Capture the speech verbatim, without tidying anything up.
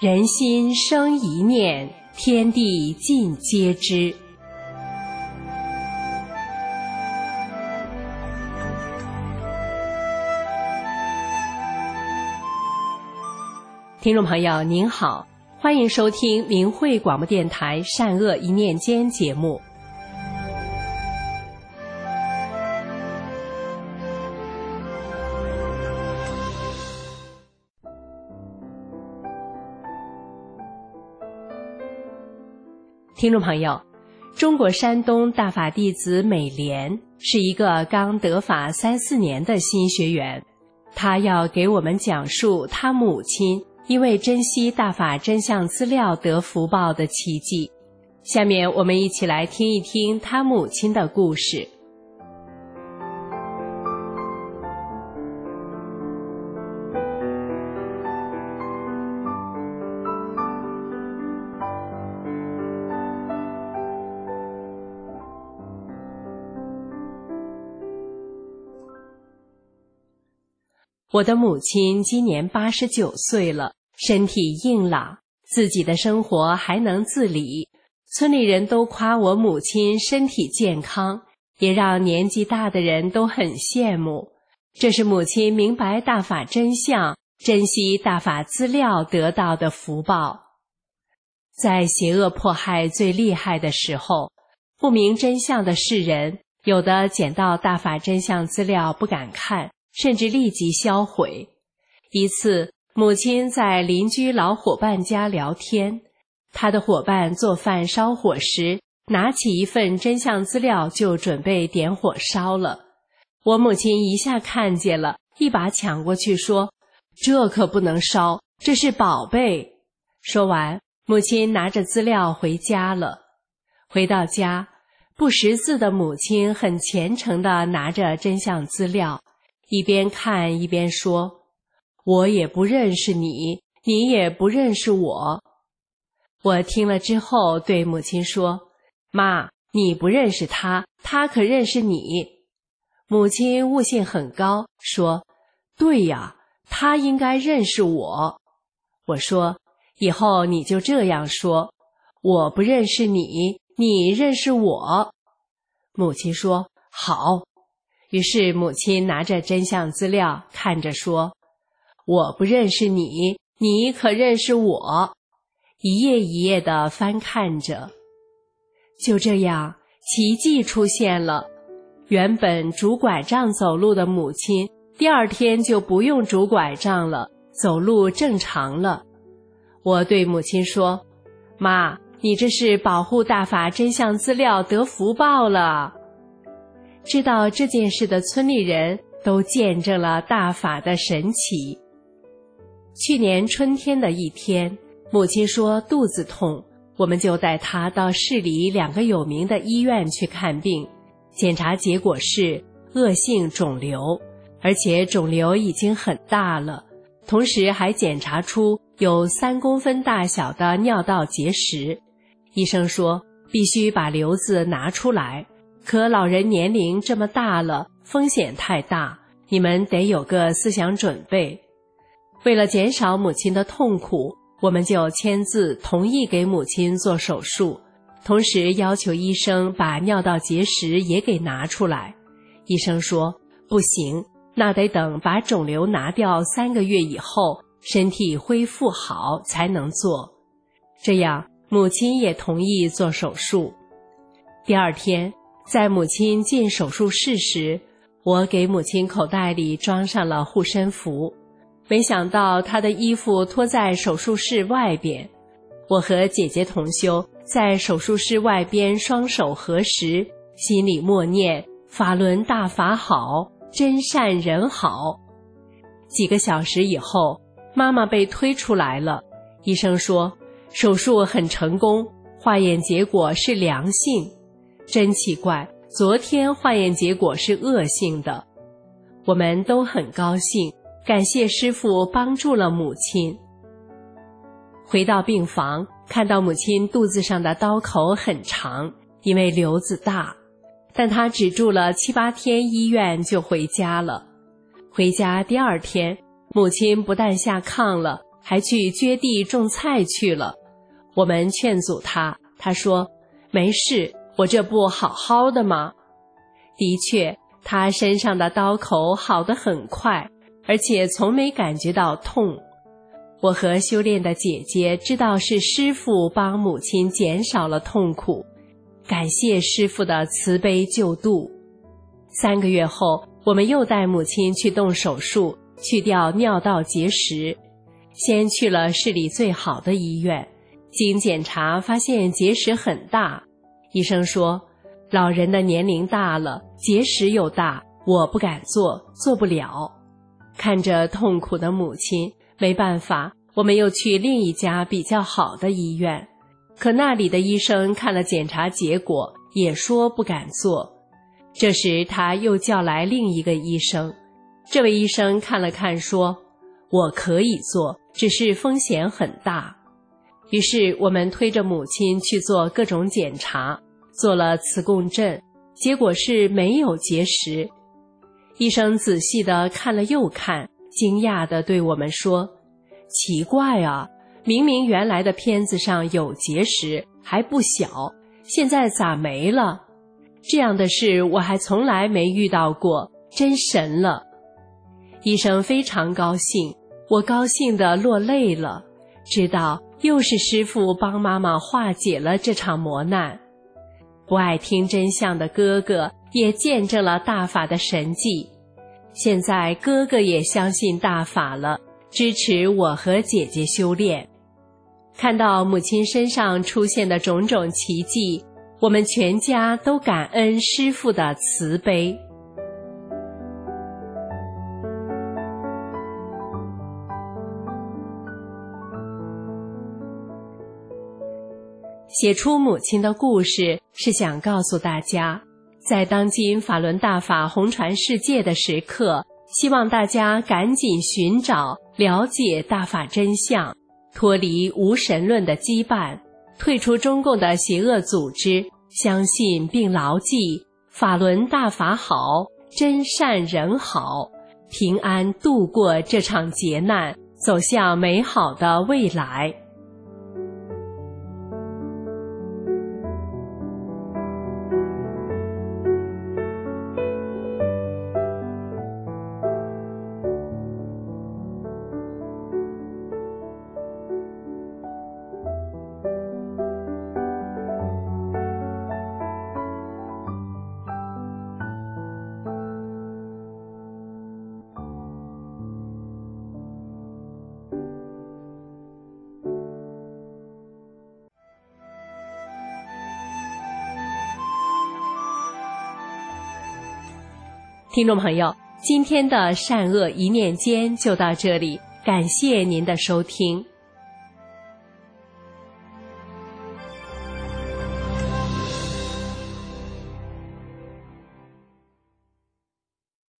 人心生一念，天地尽皆知。听众朋友您好，欢迎收听明慧广播电台善恶一念间节目。听众朋友，中国山东大法弟子美莲是一个刚得法三四年的新学员，他要给我们讲述他母亲因为珍惜大法真相资料得福报的奇迹。下面我们一起来听一听他母亲的故事。我的母亲今年八十九岁了，身体硬朗，自己的生活还能自理。村里人都夸我母亲身体健康，也让年纪大的人都很羡慕。这是母亲明白大法真相，珍惜大法资料得到的福报。在邪恶迫害最厉害的时候，不明真相的世人，有的捡到大法真相资料不敢看，甚至立即销毁。一次，母亲在邻居老伙伴家聊天，她的伙伴做饭烧火时，拿起一份真相资料就准备点火烧了。我母亲一下看见了，一把抢过去说：“这可不能烧，这是宝贝。”说完，母亲拿着资料回家了。回到家，不识字的母亲很虔诚地拿着真相资料，一边看一边说：“我也不认识你，你也不认识我。”我听了之后对母亲说：“妈，你不认识他，他可认识你。”母亲悟性很高，说：“对呀，他应该认识我。”我说：“以后你就这样说，我不认识你，你认识我。”母亲说：“好。”于是母亲拿着真相资料看着说：“我不认识你，你可认识我。”一页一页地翻看着。就这样，奇迹出现了。原本拄拐杖走路的母亲，第二天就不用拄拐杖了，走路正常了。我对母亲说：“妈，你这是保护大法真相资料得福报了。”知道这件事的村里人都见证了大法的神奇。去年春天的一天，母亲说肚子痛，我们就带她到市里两个有名的医院去看病。检查结果是恶性肿瘤，而且肿瘤已经很大了，同时还检查出有三公分大小的尿道结石。医生说必须把瘤子拿出来，可老人年龄这么大了，风险太大，你们得有个思想准备。为了减少母亲的痛苦，我们就签字同意给母亲做手术，同时要求医生把尿道结石也给拿出来。医生说不行，那得等把肿瘤拿掉三个月以后，身体恢复好才能做。这样母亲也同意做手术。第二天，在母亲进手术室时，我给母亲口袋里装上了护身符，没想到她的衣服脱在手术室外边。我和姐姐同修在手术室外边双手合十，心里默念：法轮大法好，真善人好。几个小时以后，妈妈被推出来了，医生说手术很成功，化验结果是良性。真奇怪，昨天化验结果是恶性的。我们都很高兴，感谢师父帮助了母亲。回到病房，看到母亲肚子上的刀口很长，因为瘤子大，但她只住了七八天医院就回家了。回家第二天，母亲不但下炕了， 还去撅地种菜去了。我们劝阻他，他说：没事，我这不好好的吗？的确，他身上的刀口好得很快，而且从没感觉到痛。我和修炼的姐姐知道是师父帮母亲减少了痛苦，感谢师父的慈悲救度。三个月后，我们又带母亲去动手术，去掉尿道结石。先去了市里最好的医院，经检查发现结石很大。医生说，老人的年龄大了，结石又大，我不敢做，做不了。看着痛苦的母亲，没办法，我们又去另一家比较好的医院，可那里的医生看了检查结果，也说不敢做。这时他又叫来另一个医生，这位医生看了看说，我可以做，只是风险很大。于是我们推着母亲去做各种检查，做了磁共振，结果是没有结石。医生仔细地看了又看，惊讶地对我们说，奇怪啊，明明原来的片子上有结石，还不小，现在咋没了？这样的事我还从来没遇到过，真神了。医生非常高兴，我高兴得落泪了，知道又是师父帮妈妈化解了这场磨难。不爱听真相的哥哥也见证了大法的神迹，现在哥哥也相信大法了，支持我和姐姐修炼。看到母亲身上出现的种种奇迹，我们全家都感恩师父的慈悲。写出母亲的故事，是想告诉大家，在当今法轮大法红传世界的时刻，希望大家赶紧寻找、了解大法真相，脱离无神论的羁绊，退出中共的邪恶组织，相信并牢记法轮大法好，真善人好，平安度过这场劫难，走向美好的未来。听众朋友，今天的善恶一念间就到这里，感谢您的收听。